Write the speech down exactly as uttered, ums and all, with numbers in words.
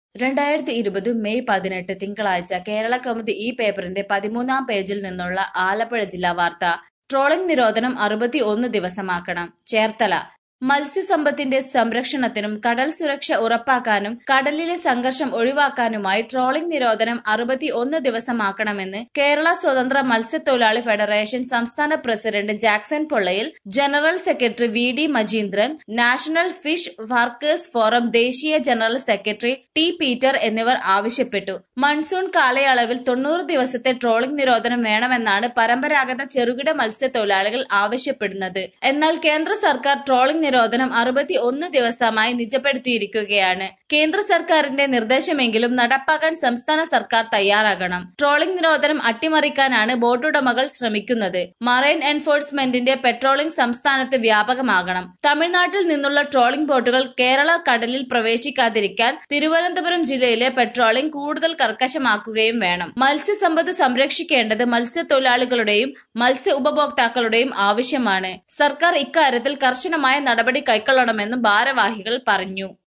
രണ്ടായിരത്തി ഇരുപത് മെയ് പതിനെട്ട് തിങ്കളാഴ്ച കേരള കൗമുദി ഈ പേപ്പറിന്റെ പതിമൂന്നാം പേജിൽ നിന്നുള്ള ആലപ്പുഴ ജില്ലാ വാർത്ത. ട്രോളിംഗ് നിരോധനം അറുപത്തി ഒന്ന് ദിവസമാക്കണം. ചേർത്തല. മത്സ്യസമ്പത്തിന്റെ സംരക്ഷണത്തിനും കടൽ സുരക്ഷ ഉറപ്പാക്കാനും കടലിലെ സംഘർഷം ഒഴിവാക്കാനുമായി ട്രോളിംഗ് നിരോധനം അറുപത്തി ഒന്ന് ദിവസമാക്കണമെന്ന് കേരള സ്വതന്ത്ര മത്സ്യത്തൊഴിലാളി ഫെഡറേഷൻ സംസ്ഥാന പ്രസിഡന്റ് ജാക്സൺ പൊള്ളയിൽ, general secretary V D Majeendran, national fish workers forum ദേശീയ ജനറൽ സെക്രട്ടറി ടി പീറ്റർ എന്നിവർ ആവശ്യപ്പെട്ടു. മൺസൂൺ കാലയളവിൽ തൊണ്ണൂറ് ദിവസത്തെ ട്രോളിംഗ് നിരോധനം വേണമെന്നാണ് പരമ്പരാഗത ചെറുകിട മത്സ്യത്തൊഴിലാളികൾ ആവശ്യപ്പെടുന്നത്. എന്നാൽ കേന്ദ്ര സർക്കാർ ട്രോളിംഗ് നിരോധനം അറുപത്തി ഒന്ന് ദിവസമായി നിജപ്പെടുത്തിയിരിക്കുകയാണ്. കേന്ദ്ര സർക്കാരിന്റെ നിർദ്ദേശമെങ്കിലും നടപ്പാക്കാൻ സംസ്ഥാന സർക്കാർ തയ്യാറാകണം. ട്രോളിംഗ് നിരോധനം അട്ടിമറിക്കാനാണ് ബോട്ടുടമകൾ ശ്രമിക്കുന്നത്. മറൈൻ എൻഫോഴ്സ്മെന്റിന്റെ പെട്രോളിംഗ് സംസ്ഥാനത്ത് വ്യാപകമാകണം. തമിഴ്നാട്ടിൽ നിന്നുള്ള ട്രോളിംഗ് ബോട്ടുകൾ കേരള കടലിൽ പ്രവേശിക്കാതിരിക്കാൻ തിരുവനന്തപുരം ജില്ലയിലെ പെട്രോളിംഗ് കൂടുതൽ കർക്കശമാക്കുകയും വേണം. മത്സ്യസമ്പത്ത് സംരക്ഷിക്കേണ്ടത് മത്സ്യത്തൊഴിലാളികളുടെയും മത്സ്യ ഉപഭോക്താക്കളുടെയും ആവശ്യമാണ്. സർക്കാർ ഇക്കാര്യത്തിൽ കർശനമായ നടപടി കൈക്കൊള്ളണമെന്നും ഭാരവാഹികൾ പറഞ്ഞു.